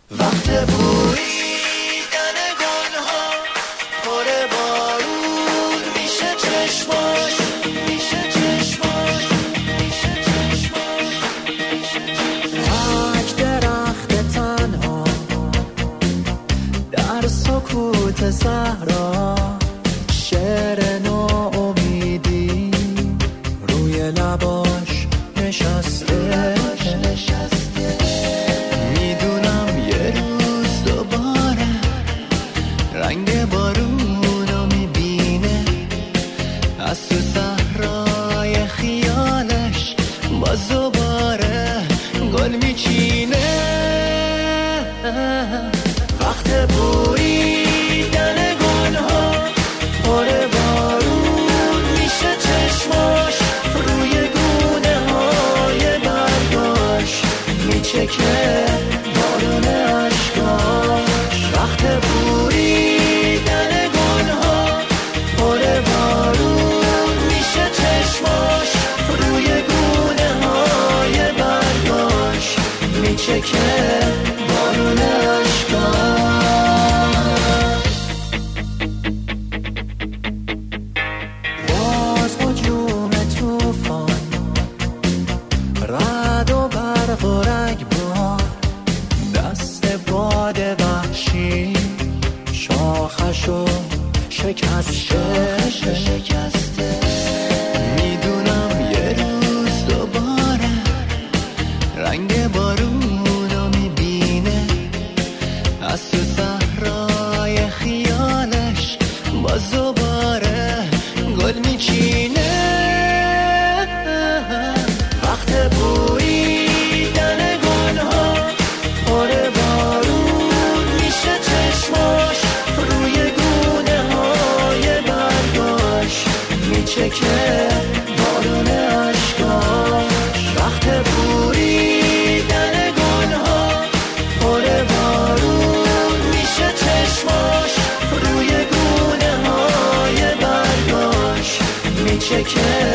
وقت بویدن گلها پر بارون میشه چشماش، میشه چشماش، میشه چشماش. تک درخت تنها در سکوت صحرا، شعر ناامیدی روی لباش نشسته. میدونم یه روز دوباره رنگ بارونو میبینه، از تو صحرای خیالش باز دوباره گل میچینه. وقت بویدن گلها پر بارون میشه چشماش، روی گونه های برگاش میچکه بارون عشقاش. وقت بویدن گلها پر بارون میشه چشماش، روی گونه های برگاش میچکه بارون عشقاش. باز هجوم طوفان، رعد و برق و رگبار، دست باد وحشی شاخشو شکسته. میدونم یه روز دوباره رنگ بارونو میبینه، از تو صحرای خیالش باز دوباره گل میچینه. وقت بویدن گلها پر بارون میشه چشماش، روی گونه های برگاش میچکه بارون عشقاش. وقت بویدن گلها پر بارون میشه چشماش، روی گونه های برگاش میچکه